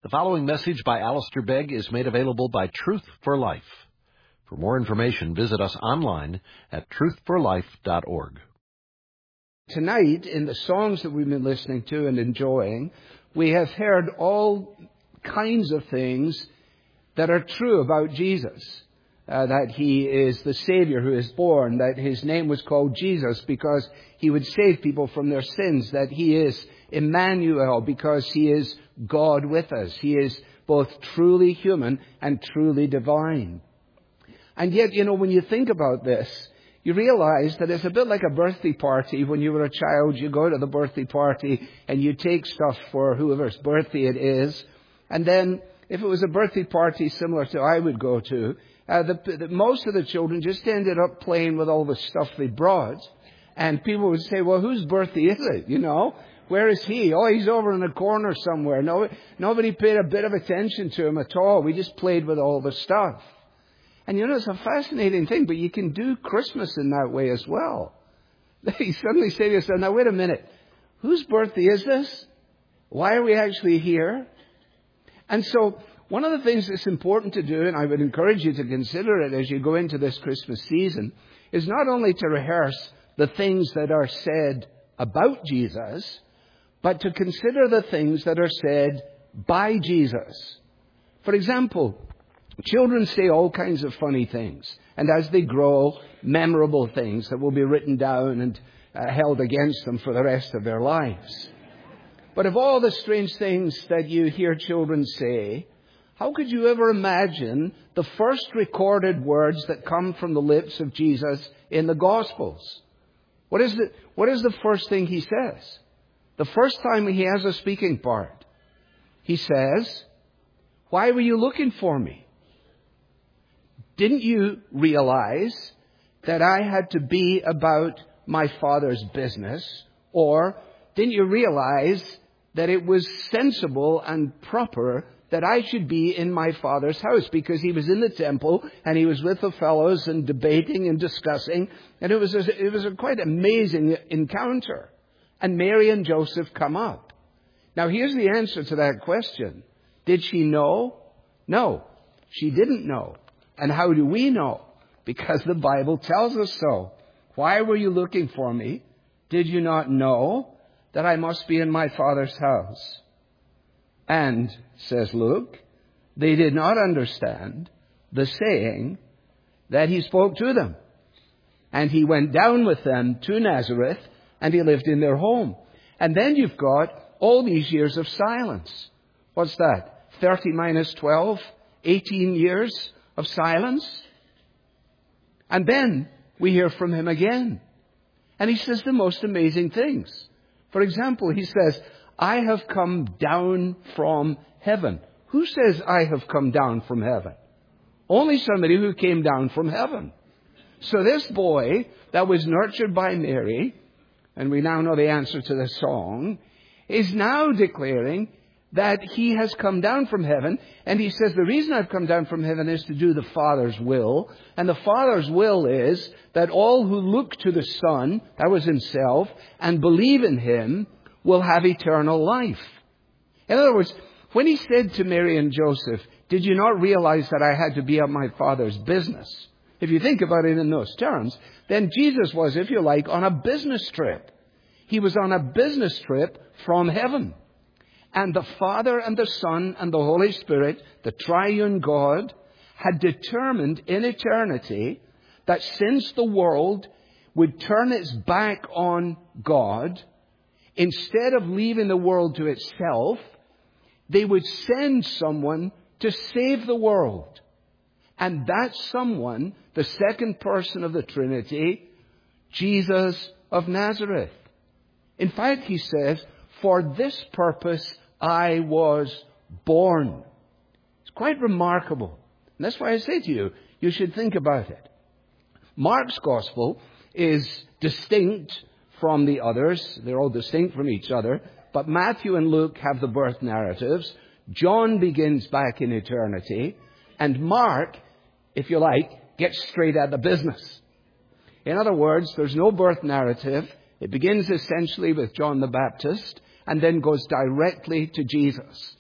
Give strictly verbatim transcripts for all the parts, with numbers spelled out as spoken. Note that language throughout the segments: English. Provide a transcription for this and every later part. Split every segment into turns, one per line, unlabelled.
The following message by Alistair Begg is made available by Truth for Life. For more information, visit us online at truth for life dot org.
Tonight, in the songs that we've been listening to and enjoying, we have heard all kinds of things that are true about Jesus. Uh, that he is the Savior who is born, that his name was called Jesus because he would save people from their sins, that he is Emmanuel because he is God with us. He is both truly human and truly divine. And yet, you know, when you think about this, you realize that it's a bit like a birthday party. When you were a child, you go to the birthday party and you take stuff for whoever's birthday it is. And then, if it was a birthday party similar to I would go to, Uh, the, the, most of the children just ended up playing with all the stuff they brought. And people would say, well, whose birthday is it? You know, where is he? Oh, he's over in the corner somewhere. No, nobody paid a bit of attention to him at all. We just played with all the stuff. And you know, it's a fascinating thing, but you can do Christmas in that way as well. You suddenly say to yourself, now wait a minute, whose birthday is this? Why are we actually here? And so, one of the things that's important to do, and I would encourage you to consider it as you go into this Christmas season, is not only to rehearse the things that are said about Jesus, but to consider the things that are said by Jesus. For example, children say all kinds of funny things, and as they grow, memorable things that will be written down and uh, held against them for the rest of their lives. But of all the strange things that you hear children say, how could you ever imagine the first recorded words that come from the lips of Jesus in the Gospels? What is the, what is the first thing he says? The first time he has a speaking part, he says, "Why were you looking for me? Didn't you realize that I had to be about my Father's business? Or didn't you realize that it was sensible and proper that I should be in my Father's house?" Because he was in the temple and he was with the fellows and debating and discussing. And it was a, it was a quite amazing encounter. And Mary and Joseph come up. Now here's the answer to that question. Did she know? No, she didn't know. And how do we know? Because the Bible tells us so. Why were you looking for me? Did you not know that I must be in my Father's house? And, says Luke, they did not understand the saying that he spoke to them. And he went down with them to Nazareth, and he lived in their home. And then you've got all these years of silence. What's that? thirty minus twelve, eighteen years of silence. And then we hear from him again. And he says the most amazing things. For example, he says, "I have come down from heaven." Who says I have come down from heaven? Only somebody who came down from heaven. So this boy that was nurtured by Mary, and we now know the answer to the song, is now declaring that he has come down from heaven. And he says, the reason I've come down from heaven is to do the Father's will. And the Father's will is that all who look to the Son, that was himself, and believe in him, will have eternal life. In other words, when he said to Mary and Joseph, "Did you not realize that I had to be about my Father's business?" If you think about it in those terms, then Jesus was, if you like, on a business trip. He was on a business trip from heaven. And the Father and the Son and the Holy Spirit, the triune God, had determined in eternity that since the world would turn its back on God, instead of leaving the world to itself, they would send someone to save the world. And that someone, the second person of the Trinity, Jesus of Nazareth. In fact, he says, "For this purpose I was born." It's quite remarkable. And that's why I say to you, you should think about it. Mark's Gospel is distinct from the others. They're all distinct from each other. But Matthew and Luke have the birth narratives. John begins back in eternity. And Mark, if you like, gets straight at the business. In other words, there's no birth narrative. It begins essentially with John the Baptist and then goes directly to Jesus.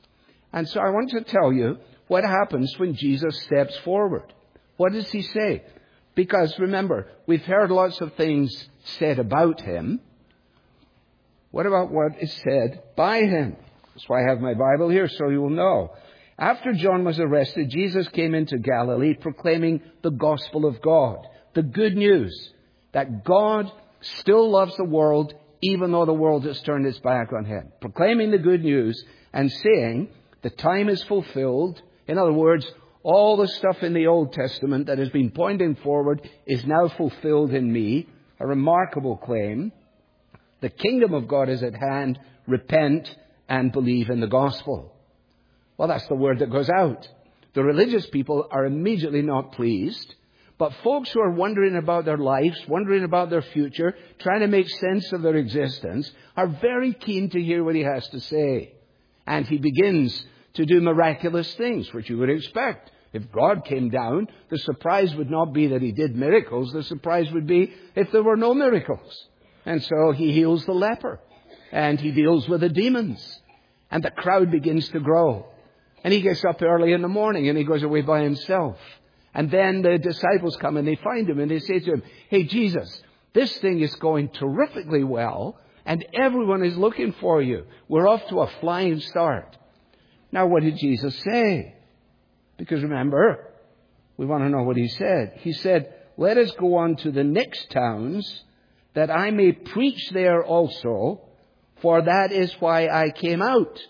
And so I want to tell you what happens when Jesus steps forward. What does he say? Because remember, we've heard lots of things said about him. What about what is said by him? That's why I have my Bible here, so you will know. After John was arrested, Jesus came into Galilee proclaiming the gospel of God. The good news that God still loves the world even though the world has turned its back on him. Proclaiming the good news and saying the time is fulfilled. In other words, all the stuff in the Old Testament that has been pointing forward is now fulfilled in me. A remarkable claim. The kingdom of God is at hand. Repent and believe in the gospel. Well, that's the word that goes out. The religious people are immediately not pleased. But folks who are wondering about their lives, wondering about their future, trying to make sense of their existence, are very keen to hear what he has to say. And he begins to do miraculous things, which you would expect. If God came down, the surprise would not be that he did miracles. The surprise would be if there were no miracles. And so he heals the leper. And he deals with the demons. And the crowd begins to grow. And he gets up early in the morning and he goes away by himself. And then the disciples come and they find him and they say to him, "Hey, Jesus, this thing is going terrifically well and everyone is looking for you. We're off to a flying start." Now, what did Jesus say? Because remember, we want to know what he said. He said, "Let us go on to the next towns that I may preach there also, for that is why I came out."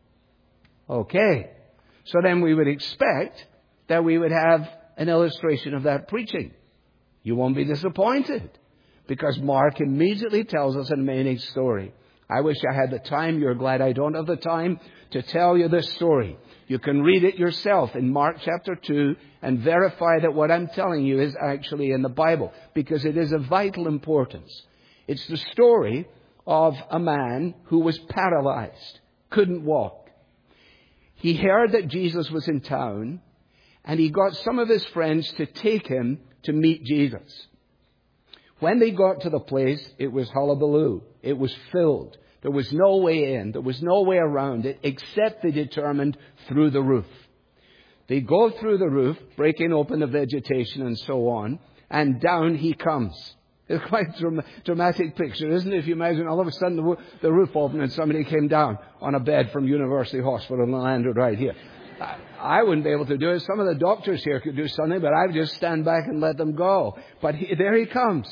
Okay. So then we would expect that we would have an illustration of that preaching. You won't be disappointed because Mark immediately tells us an amazing story. I wish I had the time. You're glad I don't have the time to tell you this story. You can read it yourself in Mark chapter two and verify that what I'm telling you is actually in the Bible because it is of vital importance. It's the story of a man who was paralyzed, couldn't walk. He heard that Jesus was in town, and he got some of his friends to take him to meet Jesus. When they got to the place, it was hullabaloo. It was filled. There was no way in. There was no way around it, except they determined through the roof. They go through the roof, breaking open the vegetation and so on, and down he comes. It's quite a dram- dramatic picture, isn't it? If you imagine all of a sudden the, w- the roof opened and somebody came down on a bed from University Hospital and landed right here. I, I wouldn't be able to do it. Some of the doctors here could do something, but I would just stand back and let them go. But he, there he comes.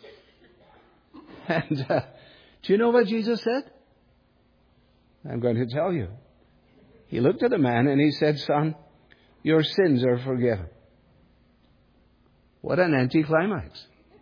And uh, do you know what Jesus said? I'm going to tell you. He looked at the man and he said, "Son, your sins are forgiven." What an anticlimax.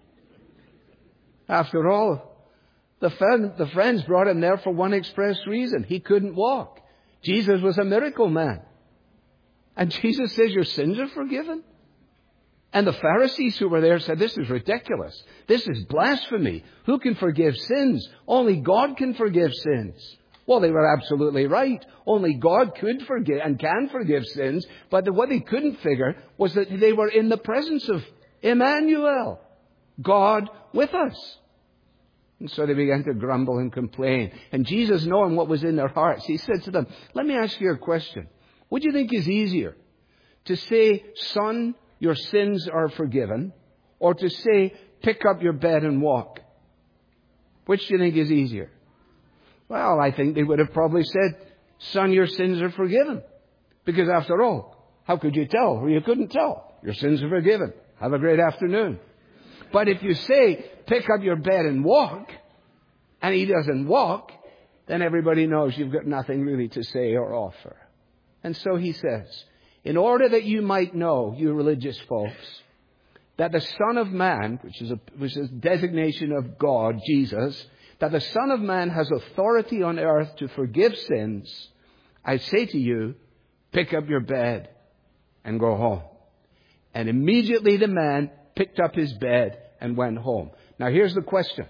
After all, the, friend, the friends brought him there for one express reason. He couldn't walk. Jesus was a miracle man. And Jesus says, "Your sins are forgiven." And the Pharisees who were there said, "This is ridiculous. This is blasphemy. Who can forgive sins? Only God can forgive sins." Well, they were absolutely right. Only God could forgive and can forgive sins. But what they couldn't figure was that they were in the presence of Emmanuel, God with us. And so they began to grumble and complain. And Jesus, knowing what was in their hearts, he said to them, "Let me ask you a question. What do you think is easier? To say, 'Son, your sins are forgiven,' or to say, 'Pick up your bed and walk'? Which do you think is easier?" Well, I think they would have probably said, "Son, your sins are forgiven." Because after all, how could you tell? Or you couldn't tell. Your sins are forgiven. Have a great afternoon. But if you say, "Pick up your bed and walk," and he doesn't walk, then everybody knows you've got nothing really to say or offer. And so he says, in order that you might know, you religious folks, that the Son of Man, which is a, which is a designation of God, Jesus, that the Son of Man has authority on earth to forgive sins, I say to you, pick up your bed and go home. And immediately the man picked up his bed and went home. Now here's the question.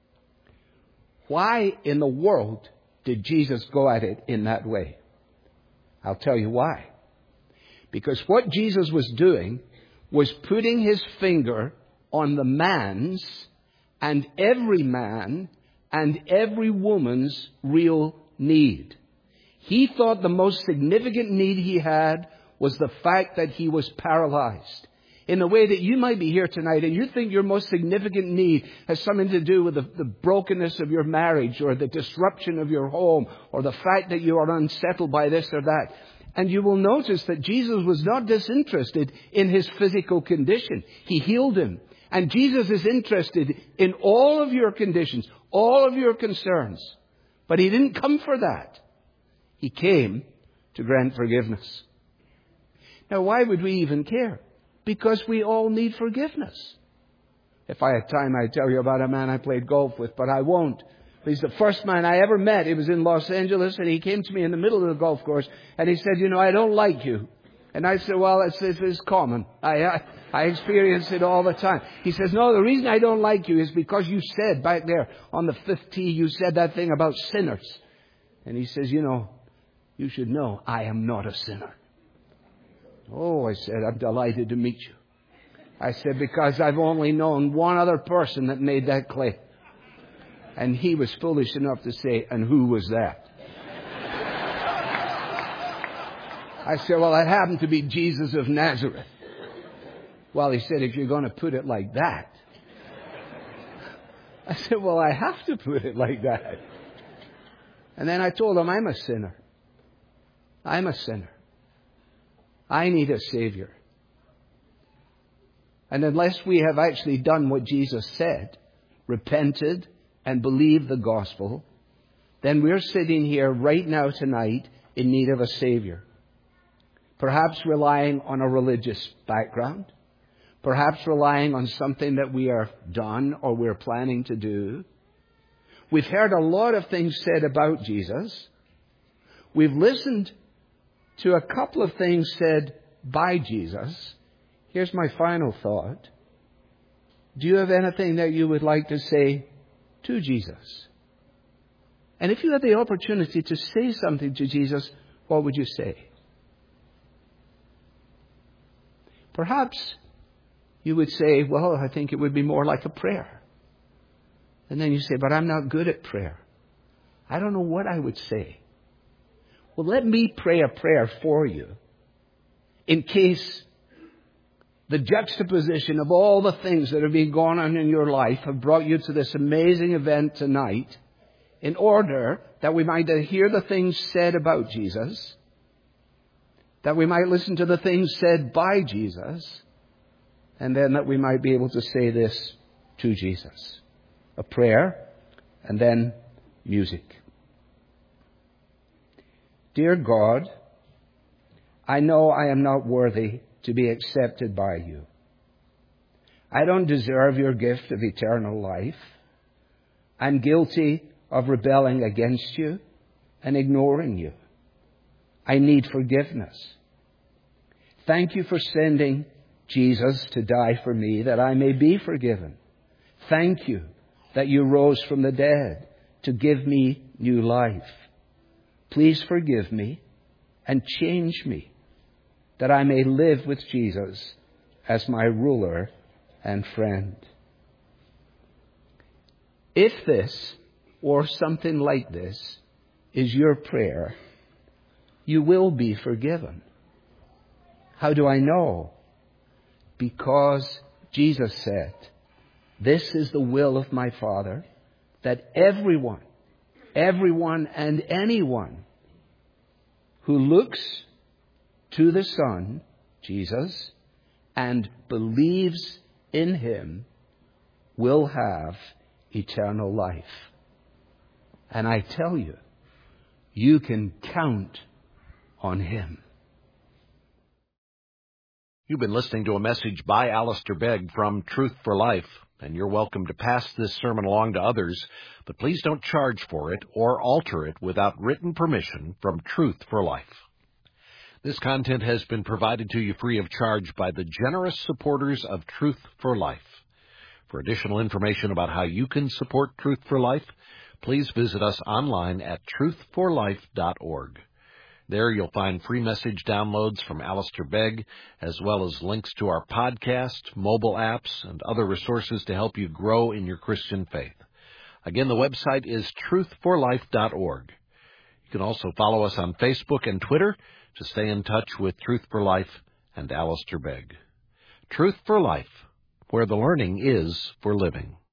Why in the world did Jesus go at it in that way? I'll tell you why. Because what Jesus was doing was putting his finger on the man's and every man and every woman's real need. He thought the most significant need he had was the fact that he was paralyzed. In the way that you might be here tonight and you think your most significant need has something to do with the, the brokenness of your marriage or the disruption of your home or the fact that you are unsettled by this or that. And you will notice that Jesus was not disinterested in his physical condition. He healed him. And Jesus is interested in all of your conditions, all of your concerns. But he didn't come for that. He came to grant forgiveness. Now, why would we even care? Because we all need forgiveness. If I had time, I'd tell you about a man I played golf with, but I won't. He's the first man I ever met. It was in Los Angeles, and he came to me in the middle of the golf course, and he said, you know, I don't like you. And I said, well, it's, it's common. I, I, I experience it all the time. He says, no, the reason I don't like you is because you said back there on the fifth tee, you said that thing about sinners. And he says, you know, you should know I am not a sinner. Oh, I said, I'm delighted to meet you. I said, because I've only known one other person that made that claim. And he was foolish enough to say, and who was that? I said, well, it happened to be Jesus of Nazareth. Well, he said, if you're going to put it like that. I said, well, I have to put it like that. And then I told him, I'm a sinner. I'm a sinner. I need a Savior. And unless we have actually done what Jesus said, repented and believed the gospel, then we're sitting here right now tonight in need of a Savior. Perhaps relying on a religious background. Perhaps relying on something that we are done or we're planning to do. We've heard a lot of things said about Jesus. We've listened to a couple of things said by Jesus. Here's my final thought. Do you have anything that you would like to say to Jesus? And if you had the opportunity to say something to Jesus, what would you say? Perhaps you would say, well, I think it would be more like a prayer. And then you say, but I'm not good at prayer. I don't know what I would say. Well, let me pray a prayer for you in case the juxtaposition of all the things that have been going on in your life have brought you to this amazing event tonight, in order that we might hear the things said about Jesus, that we might listen to the things said by Jesus, and then that we might be able to say this to Jesus. A prayer, and then music. Dear God, I know I am not worthy to be accepted by you. I don't deserve your gift of eternal life. I'm guilty of rebelling against you and ignoring you. I need forgiveness. Thank you for sending Jesus to die for me that I may be forgiven. Thank you that you rose from the dead to give me new life. Please forgive me and change me that I may live with Jesus as my ruler and friend. If this or something like this is your prayer, you will be forgiven. How do I know? Because Jesus said, this is the will of my Father, that everyone, everyone and anyone who looks to the Son, Jesus, and believes in Him will have eternal life. And I tell you, you can count on Him.
You've been listening to a message by Alistair Begg from Truth for Life, and you're welcome to pass this sermon along to others, but please don't charge for it or alter it without written permission from Truth for Life. This content has been provided to you free of charge by the generous supporters of Truth for Life. For additional information about how you can support Truth for Life, please visit us online at truth for life dot org. There you'll find free message downloads from Alistair Begg, as well as links to our podcast, mobile apps, and other resources to help you grow in your Christian faith. Again, the website is truth for life dot org. You can also follow us on Facebook and Twitter to stay in touch with Truth for Life and Alistair Begg. Truth for Life, where the learning is for living.